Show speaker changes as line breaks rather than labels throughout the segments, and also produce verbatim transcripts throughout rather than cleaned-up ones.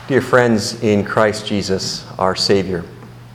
Dear friends in Christ Jesus, our Savior,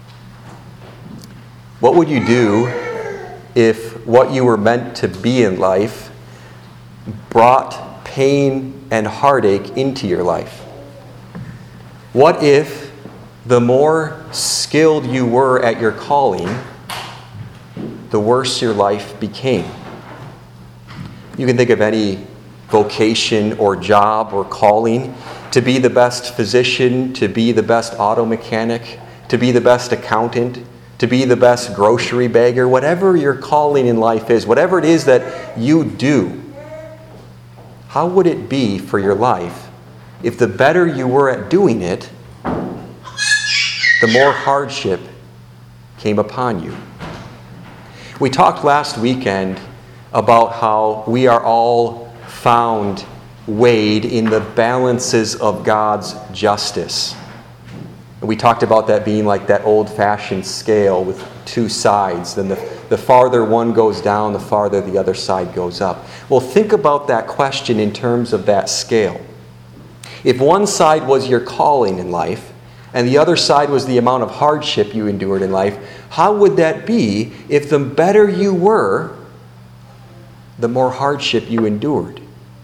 what would you do if what you were meant to be in life brought pain and heartache into your life? What if the more skilled you were at your calling, the worse your life became? You can think of any vocation or job or calling: to be the best physician, to be the best auto mechanic, to be the best accountant, to be the best grocery bagger, whatever your calling in life is, whatever it is that you do. How would it be for your life if the better you were at doing it, the more hardship came upon you? We talked last weekend about how we are all found weighed in the balances of God's justice. And we talked about that being like that old-fashioned scale with two sides. Then the, the farther one goes down, the farther the other side goes up. Well, think about that question in terms of that scale. If one side was your calling in life, and the other side was the amount of hardship you endured in life, how would that be if the better you were, the more hardship you endured?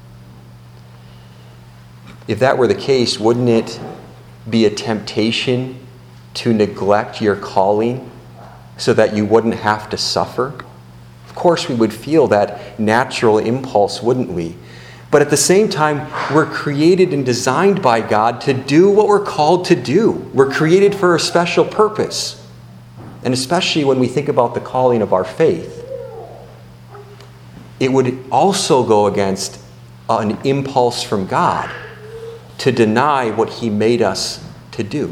If that were the case, wouldn't it be a temptation to neglect your calling so that you wouldn't have to suffer? Of course, we would feel that natural impulse, wouldn't we? But at the same time, we're created and designed by God to do what we're called to do. We're created for a special purpose. And especially when we think about the calling of our faith, it would also go against an impulse from God to deny what He made us to do.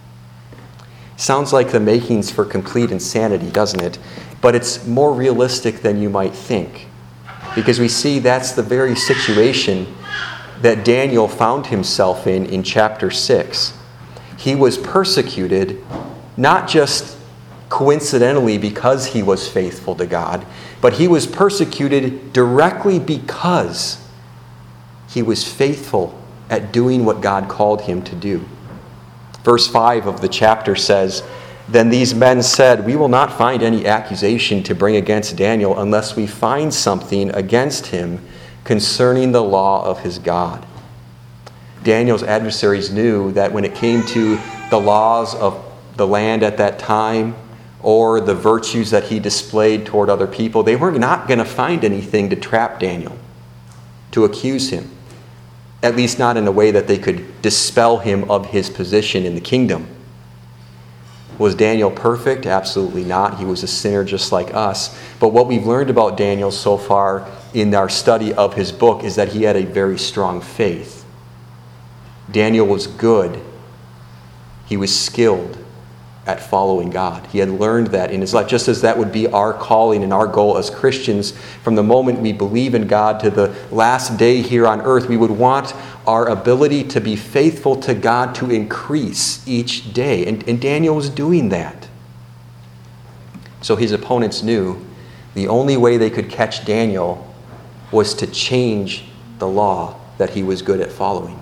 Sounds like the makings for complete insanity, doesn't it? But it's more realistic than you might think, because we see that's the very situation that Daniel found himself in in chapter six. He was persecuted not just coincidentally because he was faithful to God, but he was persecuted directly because he was faithful at doing what God called him to do. Verse five of the chapter says, "Then these men said, 'We will not find any accusation to bring against Daniel unless we find something against him concerning the law of his God.'" Daniel's adversaries knew that when it came to the laws of the land at that time, or the virtues that he displayed toward other people, they were not going to find anything to trap Daniel, to accuse him. At least not in a way that they could dispel him of his position in the kingdom. Was Daniel perfect? Absolutely not. He was a sinner just like us. But what we've learned about Daniel so far in our study of his book is that he had a very strong faith. Daniel was good. He was skilled at following God. He had learned that in his life, just as that would be our calling and our goal as Christians. From the moment we believe in God to the last day here on earth, we would want our ability to be faithful to God to increase each day. And, and Daniel was doing that. So his opponents knew the only way they could catch Daniel was to change the law that he was good at following.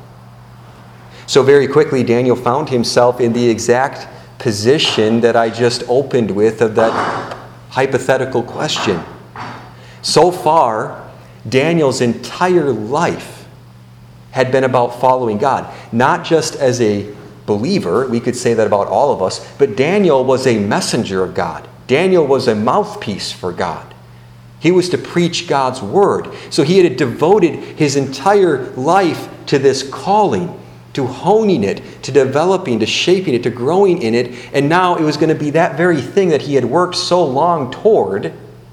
So very quickly, Daniel found himself in the exact position that I just opened with of that hypothetical question. So far, Daniel's entire life had been about following God. Not just as a believer, we could say that about all of us, but Daniel was a messenger of God. Daniel was a mouthpiece for God. He was to preach God's word. So he had devoted his entire life to this calling, to honing it, to developing, to shaping it, to growing in it. And now it was going to be that very thing that he had worked so long toward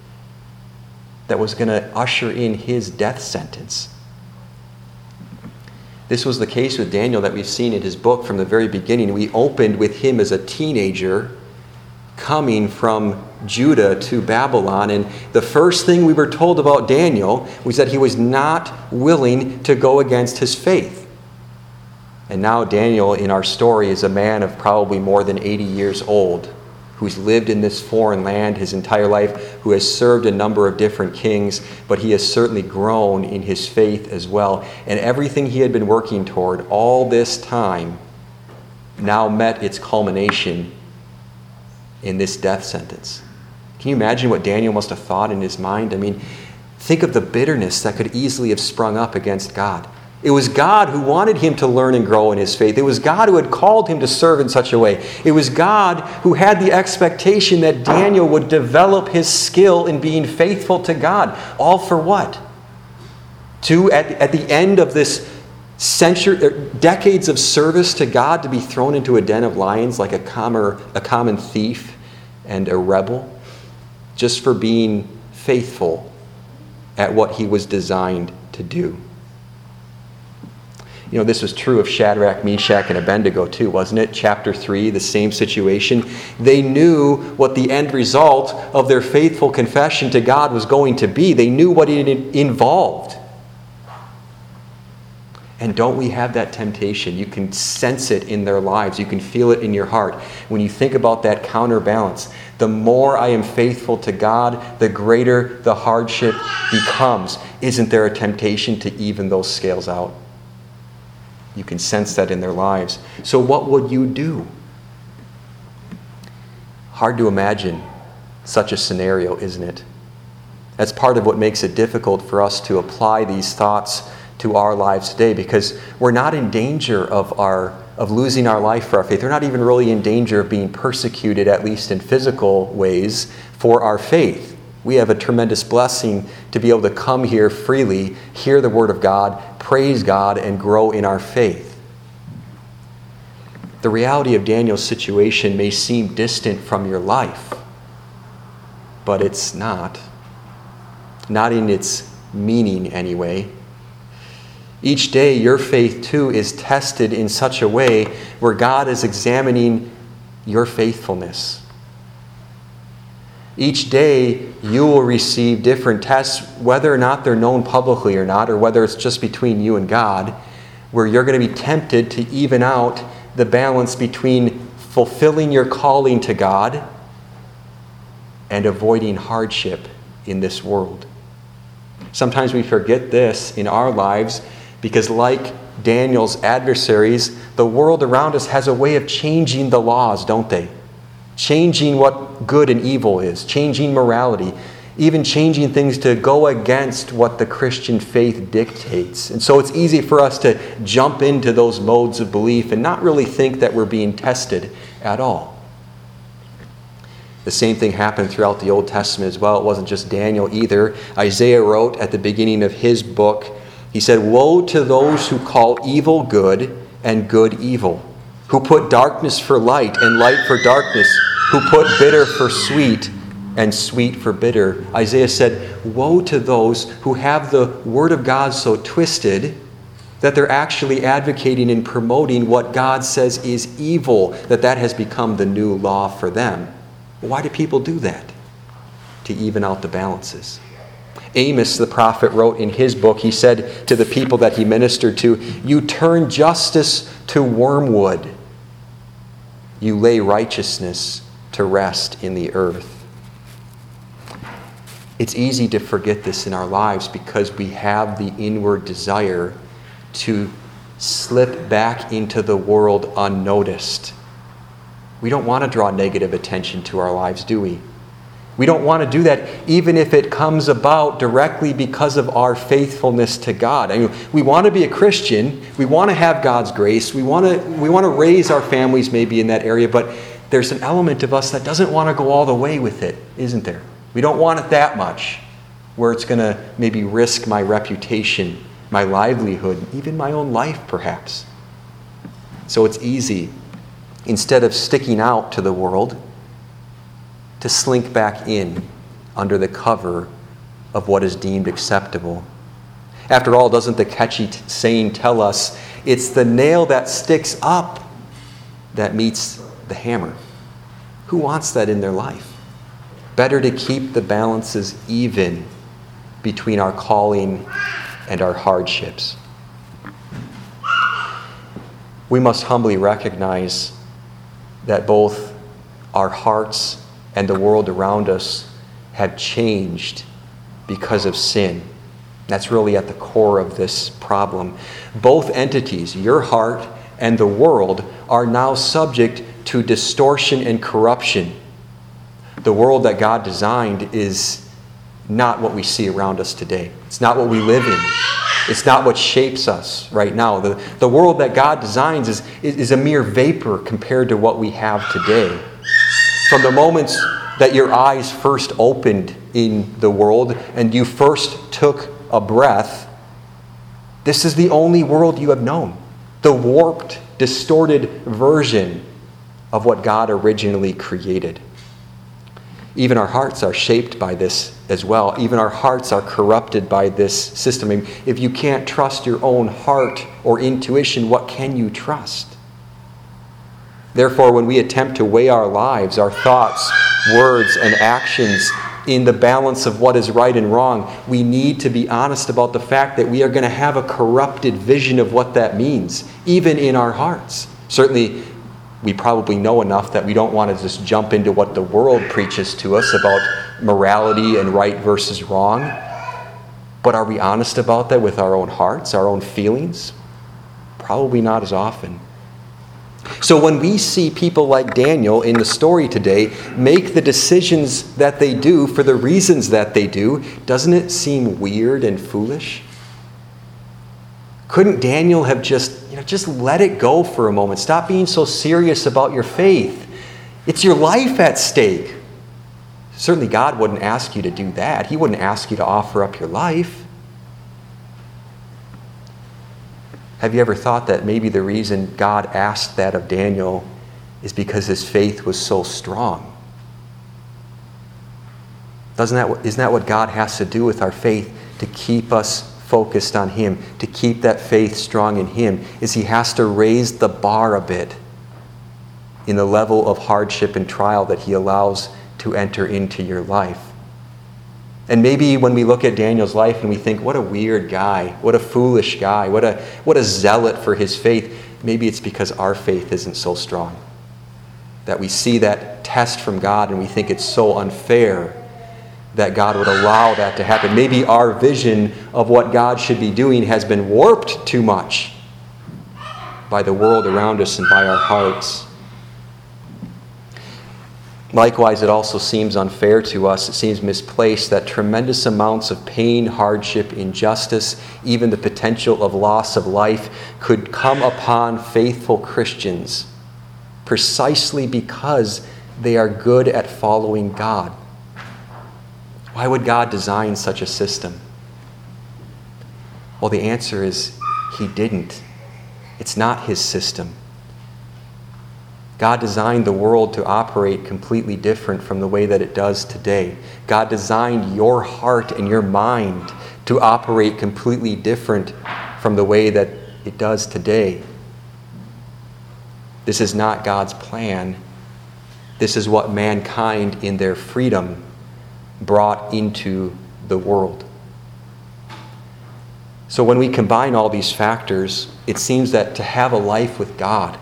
that was going to usher in his death sentence. This was the case with Daniel that we've seen in his book from the very beginning. We opened with him as a teenager coming from Judah to Babylon. And the first thing we were told about Daniel was that he was not willing to go against his faith. And now Daniel in our story is a man of probably more than eighty years old, who's lived in this foreign land his entire life, who has served a number of different kings, but he has certainly grown in his faith as well. And everything he had been working toward all this time now met its culmination in this death sentence. Can you imagine what Daniel must have thought in his mind? I mean, think of the bitterness that could easily have sprung up against God. It was God who wanted him to learn and grow in his faith. It was God who had called him to serve in such a way. It was God who had the expectation that Daniel would develop his skill in being faithful to God. All for what? To, at, at the end of this century, decades of service to God, to be thrown into a den of lions like a common, a common thief and a rebel, just for being faithful at what he was designed to do. You know, this was true of Shadrach, Meshach, and Abednego too, wasn't it? Chapter three, the same situation. They knew what the end result of their faithful confession to God was going to be. They knew what it involved. And don't we have that temptation? You can sense it in their lives. You can feel it in your heart. When you think about that counterbalance, the more I am faithful to God, the greater the hardship becomes. Isn't there a temptation to even those scales out? You can sense that in their lives. So what would you do? Hard to imagine such a scenario, isn't it? That's part of what makes it difficult for us to apply these thoughts to our lives today, because we're not in danger of our of losing our life for our faith. We're not even really in danger of being persecuted, at least in physical ways, for our faith. We have a tremendous blessing to be able to come here freely, hear the Word of God, praise God, and grow in our faith. The reality of Daniel's situation may seem distant from your life, but it's not. Not in its meaning, anyway. Each day, your faith, too, is tested in such a way where God is examining your faithfulness. Each day, you will receive different tests, whether or not they're known publicly or not, or whether it's just between you and God, where you're going to be tempted to even out the balance between fulfilling your calling to God and avoiding hardship in this world. Sometimes we forget this in our lives because, like Daniel's adversaries, the world around us has a way of changing the laws, don't they? Changing what good and evil is, changing morality, even changing things to go against what the Christian faith dictates. And so it's easy for us to jump into those modes of belief and not really think that we're being tested at all. The same thing happened throughout the Old Testament as well. It wasn't just Daniel either. Isaiah wrote at the beginning of his book, he said, "Woe to those who call evil good and good evil, who put darkness for light and light for darkness, who put bitter for sweet and sweet for bitter." Isaiah said, woe to those who have the Word of God so twisted that they're actually advocating and promoting what God says is evil, that that has become the new law for them. Why do people do that? To even out the balances. Amos, the prophet, wrote in his book, he said to the people that he ministered to, "You turn justice to wormwood. You lay righteousness to rest in the earth." It's easy to forget this in our lives because we have the inward desire to slip back into the world unnoticed. We don't want to draw negative attention to our lives, do we? We don't want to do that even if it comes about directly because of our faithfulness to God. I mean, we want to be a Christian. We want to have God's grace. We want to, we want to raise our families maybe in that area, but there's an element of us that doesn't want to go all the way with it, isn't there? We don't want it that much, where it's going to maybe risk my reputation, my livelihood, even my own life perhaps. So it's easy, instead of sticking out to the world, to slink back in under the cover of what is deemed acceptable. After all, doesn't the catchy t- saying tell us it's the nail that sticks up that meets the hammer? Who wants that in their life? Better to keep the balances even between our calling and our hardships. We must humbly recognize that both our hearts and the world around us have changed because of sin. That's really at the core of this problem. Both entities, your heart and the world are now subject to distortion and corruption. The world that God designed is not what we see around us today. It's not what we live in. It's not what shapes us right now. The, the world that God designs is, is, is a mere vapor compared to what we have today. From the moments that your eyes first opened in the world and you first took a breath, this is the only world you have known. The warped, distorted version of what God originally created. Even our hearts are shaped by this as well. Even our hearts are corrupted by this system. I mean, if you can't trust your own heart or intuition, what can you trust? Therefore, when we attempt to weigh our lives, our thoughts, words, and actions in the balance of what is right and wrong, we need to be honest about the fact that we are going to have a corrupted vision of what that means, even in our hearts. Certainly, we probably know enough that we don't want to just jump into what the world preaches to us about morality and right versus wrong. But are we honest about that with our own hearts, our own feelings? Probably not as often. So when we see people like Daniel in the story today make the decisions that they do for the reasons that they do, doesn't it seem weird and foolish? Couldn't Daniel have just, you know, just let it go for a moment? Stop being so serious about your faith. It's your life at stake. Certainly God wouldn't ask you to do that. He wouldn't ask you to offer up your life. Have you ever thought that maybe the reason God asked that of Daniel is because his faith was so strong? Doesn't that, isn't that what God has to do with our faith to keep us focused on Him, to keep that faith strong in Him, is He has to raise the bar a bit in the level of hardship and trial that He allows to enter into your life. And maybe when we look at Daniel's life and we think, what a weird guy, what a foolish guy, what a, what a zealot for his faith, maybe it's because our faith isn't so strong. That we see that test from God and we think it's so unfair that God would allow that to happen. Maybe our vision of what God should be doing has been warped too much by the world around us and by our hearts. Likewise, it also seems unfair to us, it seems misplaced, that tremendous amounts of pain, hardship, injustice, even the potential of loss of life could come upon faithful Christians precisely because they are good at following God. Why would God design such a system? Well, the answer is He didn't. It's not His system. God designed the world to operate completely different from the way that it does today. God designed your heart and your mind to operate completely different from the way that it does today. This is not God's plan. This is what mankind in their freedom brought into the world. So when we combine all these factors, it seems that to have a life with God,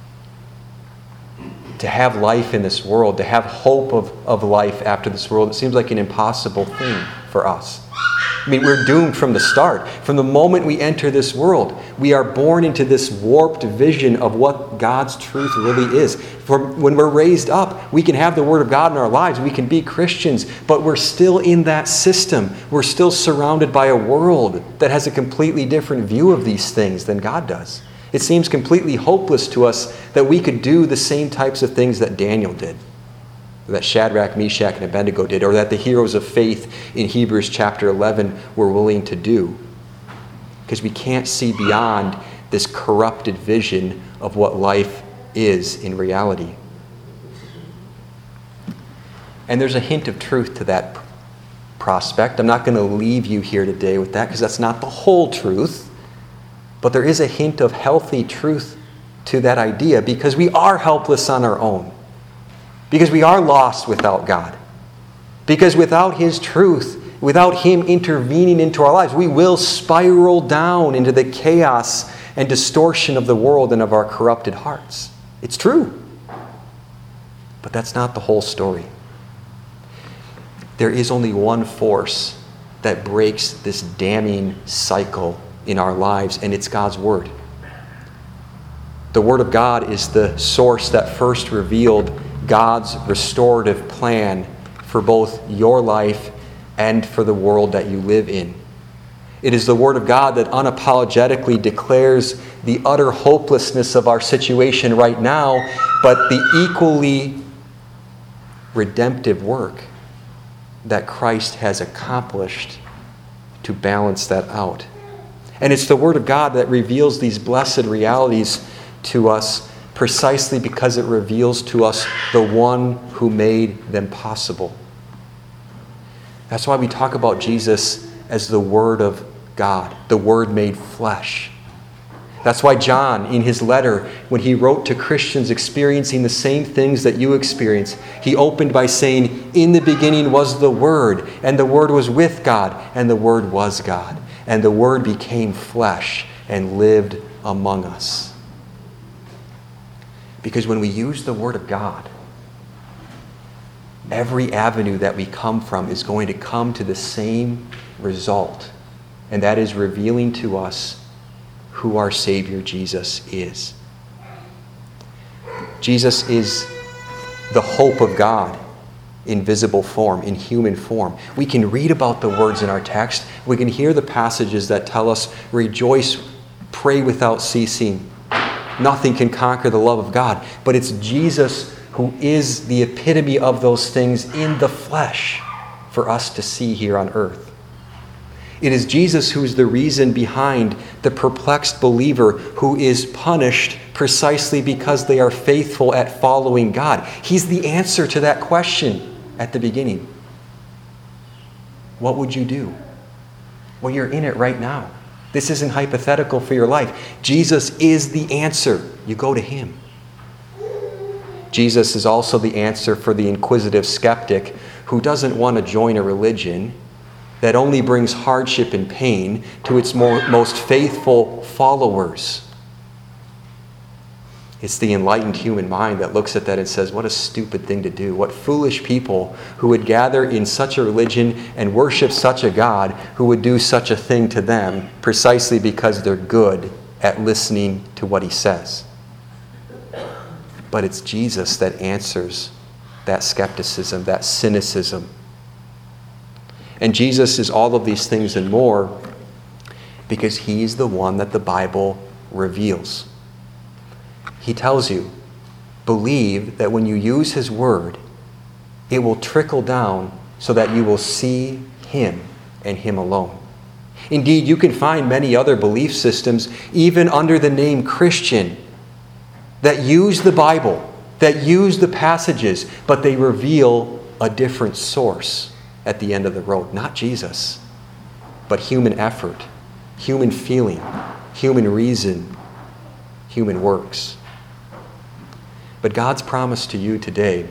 to have life in this world, to have hope of, of life after this world, it seems like an impossible thing for us. I mean, we're doomed from the start. From the moment we enter this world, we are born into this warped vision of what God's truth really is. From when we're raised up, we can have the Word of God in our lives. We can be Christians, but we're still in that system. We're still surrounded by a world that has a completely different view of these things than God does. It seems completely hopeless to us that we could do the same types of things that Daniel did, that Shadrach, Meshach, and Abednego did, or that the heroes of faith in Hebrews chapter eleven were willing to do. Because we can't see beyond this corrupted vision of what life is in reality. And there's a hint of truth to that prospect. I'm not going to leave you here today with that because that's not the whole truth. But there is a hint of healthy truth to that idea because we are helpless on our own. Because we are lost without God. Because without His truth, without Him intervening into our lives, we will spiral down into the chaos and distortion of the world and of our corrupted hearts. It's true. But that's not the whole story. There is only one force that breaks this damning cycle in our lives, and it's God's Word. The Word of God is the source that first revealed God's restorative plan for both your life and for the world that you live in. It is the Word of God that unapologetically declares the utter hopelessness of our situation right now, but the equally redemptive work that Christ has accomplished to balance that out. And it's the Word of God that reveals these blessed realities to us precisely because it reveals to us the one who made them possible. That's why we talk about Jesus as the Word of God, the Word made flesh. That's why John, in his letter, when he wrote to Christians experiencing the same things that you experience, he opened by saying, "In the beginning was the Word, and the Word was with God, and the Word was God. And the Word became flesh and lived among us." Because when we use the Word of God, every avenue that we come from is going to come to the same result, and that is revealing to us who our Savior Jesus is. Jesus is the hope of God in visible form, in human form. We can read about the words in our text. We can hear the passages that tell us, rejoice, pray without ceasing. Nothing can conquer the love of God. But it's Jesus who is the epitome of those things in the flesh for us to see here on earth. It is Jesus who is the reason behind the perplexed believer who is punished precisely because they are faithful at following God. He's the answer to that question at the beginning. What would you do? Well, you're in it right now. This isn't hypothetical for your life. Jesus is the answer. You go to Him. Jesus is also the answer for the inquisitive skeptic who doesn't want to join a religion that only brings hardship and pain to its more, most faithful followers. It's the enlightened human mind that looks at that and says, what a stupid thing to do. What foolish people who would gather in such a religion and worship such a God who would do such a thing to them precisely because they're good at listening to what He says. But it's Jesus that answers that skepticism, that cynicism. And Jesus is all of these things and more because He's the one that the Bible reveals. He tells you, believe that when you use His Word, it will trickle down so that you will see Him and Him alone. Indeed, you can find many other belief systems, even under the name Christian, that use the Bible, that use the passages, but they reveal a different source at the end of the road. Not Jesus, but human effort, human feeling, human reason, human works. But God's promise to you today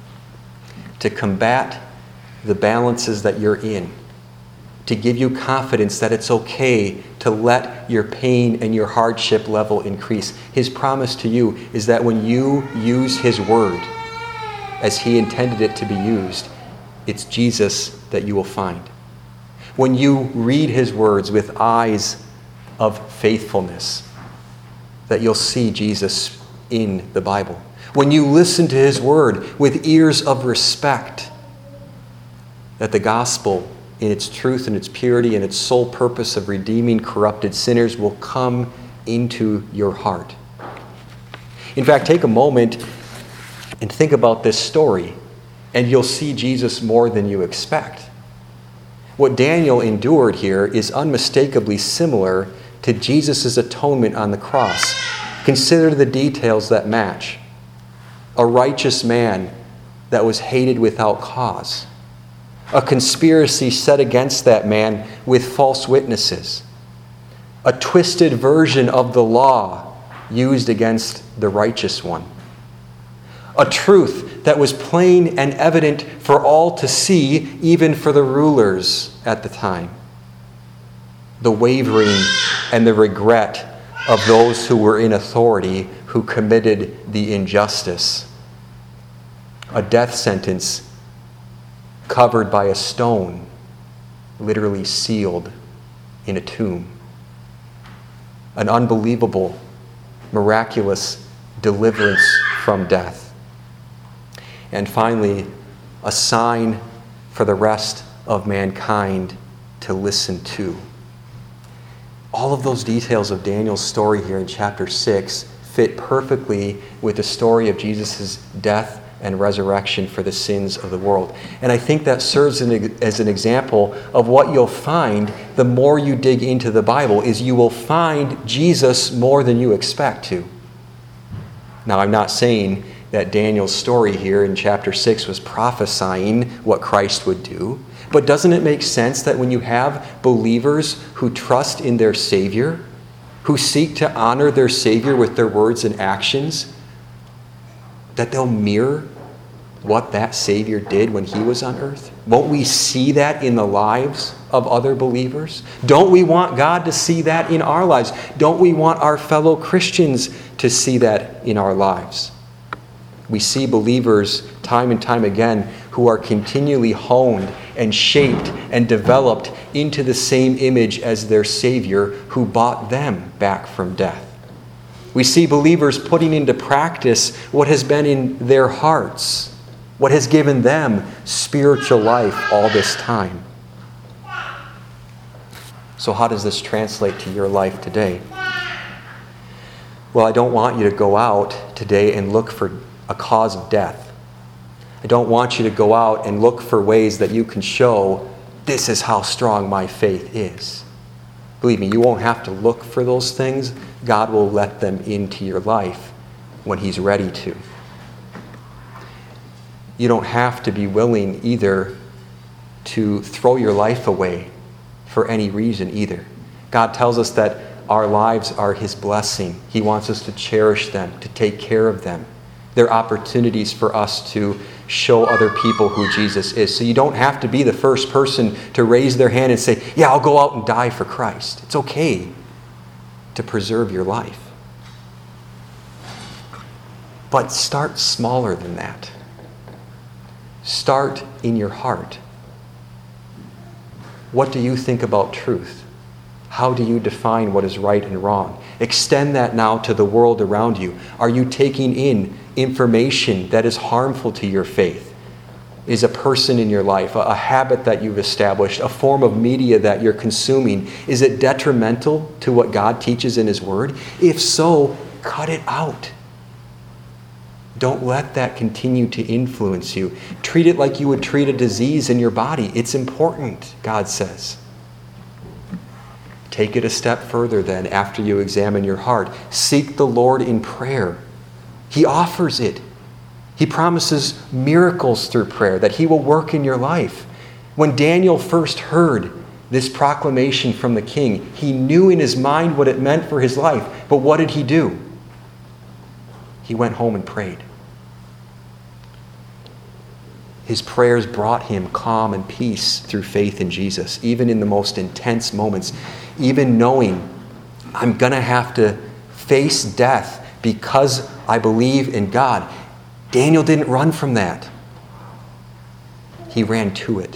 to combat the balances that you're in, to give you confidence that it's okay to let your pain and your hardship level increase. His promise to you is that when you use His Word as He intended it to be used, it's Jesus that you will find. When you read His words with eyes of faithfulness, that you'll see Jesus in the Bible. When you listen to His Word with ears of respect, that the gospel in its truth and its purity and its sole purpose of redeeming corrupted sinners will come into your heart. In fact, take a moment and think about this story, and you'll see Jesus more than you expect. What Daniel endured here is unmistakably similar to Jesus' atonement on the cross. Consider the details that match. A righteous man that was hated without cause. A conspiracy set against that man with false witnesses. A twisted version of the law used against the righteous one. A truth that was plain and evident for all to see, even for the rulers at the time. The wavering and the regret of those who were in authority who committed the injustice. A death sentence covered by a stone, literally sealed in a tomb. An unbelievable miraculous deliverance from death. And finally, a sign for the rest of mankind to listen to. All of those details of Daniel's story here in chapter six fit perfectly with the story of Jesus' death and resurrection for the sins of the world. And I think that serves as an example of what you'll find the more you dig into the Bible, is you will find Jesus more than you expect to. Now, I'm not saying that Daniel's story here in chapter six was prophesying what Christ would do, but doesn't it make sense that when you have believers who trust in their Savior, who seek to honor their Savior with their words and actions, that they'll mirror what that Savior did when he was on earth? Won't we see that in the lives of other believers? Don't we want God to see that in our lives? Don't we want our fellow Christians to see that in our lives? We see believers time and time again who are continually honed and shaped and developed into the same image as their Savior who bought them back from death. We see believers putting into practice what has been in their hearts, what has given them spiritual life all this time. So how does this translate to your life today? Well, I don't want you to go out today and look for a cause of death. I don't want you to go out and look for ways that you can show this is how strong my faith is. Believe me, you won't have to look for those things. God will let them into your life when He's ready to. You don't have to be willing either to throw your life away for any reason either. God tells us that our lives are His blessing. He wants us to cherish them, to take care of them. They're opportunities for us to show other people who Jesus is. So you don't have to be the first person to raise their hand and say, yeah, I'll go out and die for Christ. It's okay to preserve your life. But start smaller than that. Start in your heart. What do you think about truth? How do you define what is right and wrong? Extend that now to the world around you. Are you taking in information that is harmful to your faith? Is a person in your life, a habit that you've established, a form of media that you're consuming, is it detrimental to what God teaches in His Word? If so, cut it out. Don't let that continue to influence you. Treat it like you would treat a disease in your body. It's important, God says. Take it a step further then after you examine your heart. Seek the Lord in prayer. He offers it. He promises miracles through prayer, that He will work in your life. When Daniel first heard this proclamation from the king, he knew in his mind what it meant for his life. But what did he do? He went home and prayed. His prayers brought him calm and peace through faith in Jesus, even in the most intense moments, even knowing I'm going to have to face death because I believe in God. Daniel didn't run from that. He ran to it.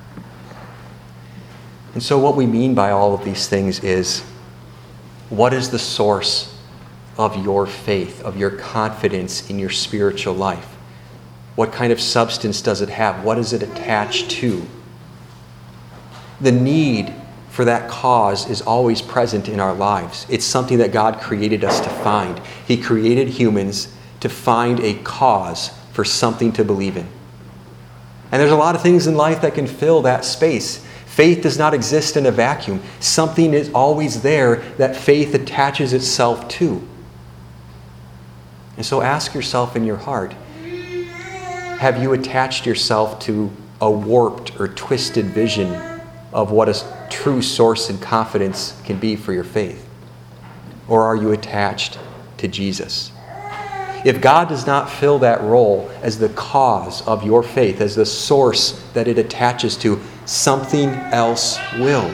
And so what we mean by all of these things is, what is the source of your faith, of your confidence in your spiritual life? What kind of substance does it have? What is it attached to? The need for that cause is always present in our lives. It's something that God created us to find. He created humans to find a cause for something to believe in. And there's a lot of things in life that can fill that space. Faith does not exist in a vacuum. Something is always there that faith attaches itself to. And so ask yourself in your heart, have you attached yourself to a warped or twisted vision of what a true source and confidence can be for your faith? Or are you attached to Jesus? If God does not fill that role as the cause of your faith, as the source that it attaches to, something else will.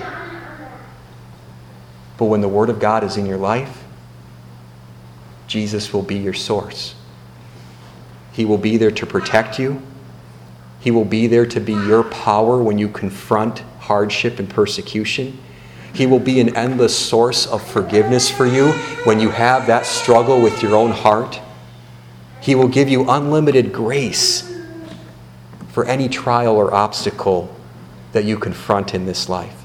But when the Word of God is in your life, Jesus will be your source. He will be there to protect you. He will be there to be your power when you confront hardship and persecution. He will be an endless source of forgiveness for you when you have that struggle with your own heart. He will give you unlimited grace for any trial or obstacle that you confront in this life.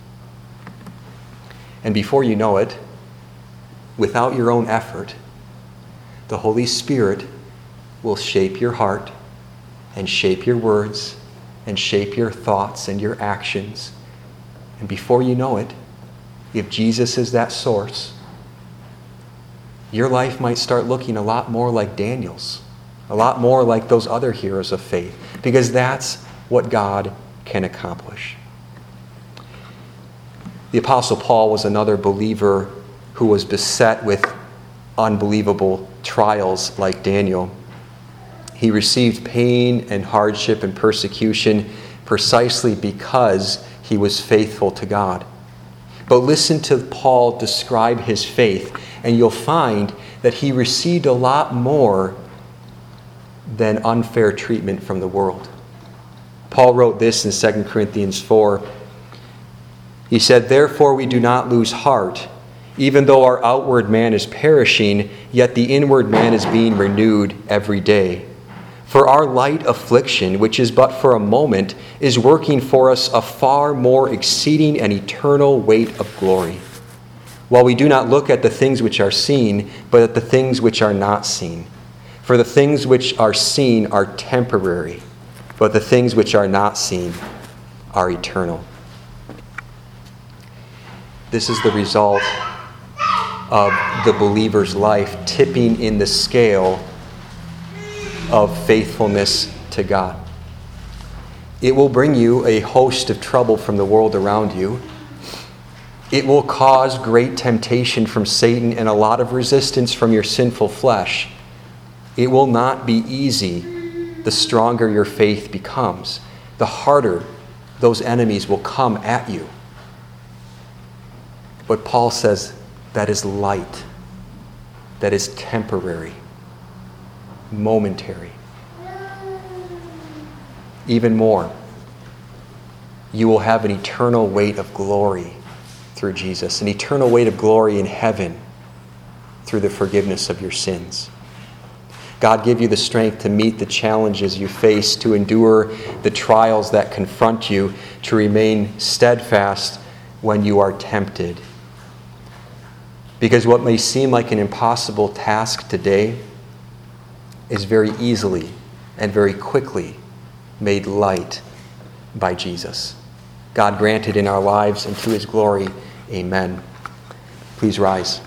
And before you know it, without your own effort, the Holy Spirit will shape your heart and shape your words and shape your thoughts and your actions. And before you know it, if Jesus is that source, your life might start looking a lot more like Daniel's, a lot more like those other heroes of faith, because that's what God can accomplish. The Apostle Paul was another believer who was beset with unbelievable trials like Daniel. He received pain and hardship and persecution precisely because he was faithful to God. But listen to Paul describe his faith, and you'll find that he received a lot more than unfair treatment from the world. Paul wrote this in Second Corinthians four. He said, "Therefore we do not lose heart. Even though our outward man is perishing, yet the inward man is being renewed every day. For our light affliction, which is but for a moment, is working for us a far more exceeding and eternal weight of glory. While we do not look at the things which are seen, but at the things which are not seen. For the things which are seen are temporary, but the things which are not seen are eternal." This is the result of the believer's life tipping in the scale of faithfulness to God. It will bring you a host of trouble from the world around you. It will cause great temptation from Satan and a lot of resistance from your sinful flesh. It will not be easy the stronger your faith becomes. The harder those enemies will come at you. But Paul says that is light. That is temporary. Momentary. Even more, you will have an eternal weight of glory through Jesus, an eternal weight of glory in heaven through the forgiveness of your sins. God give you the strength to meet the challenges you face, to endure the trials that confront you, to remain steadfast when you are tempted. Because what may seem like an impossible task today is very easily and very quickly made light by Jesus. God grant it in our lives and to his glory. Amen. Please rise.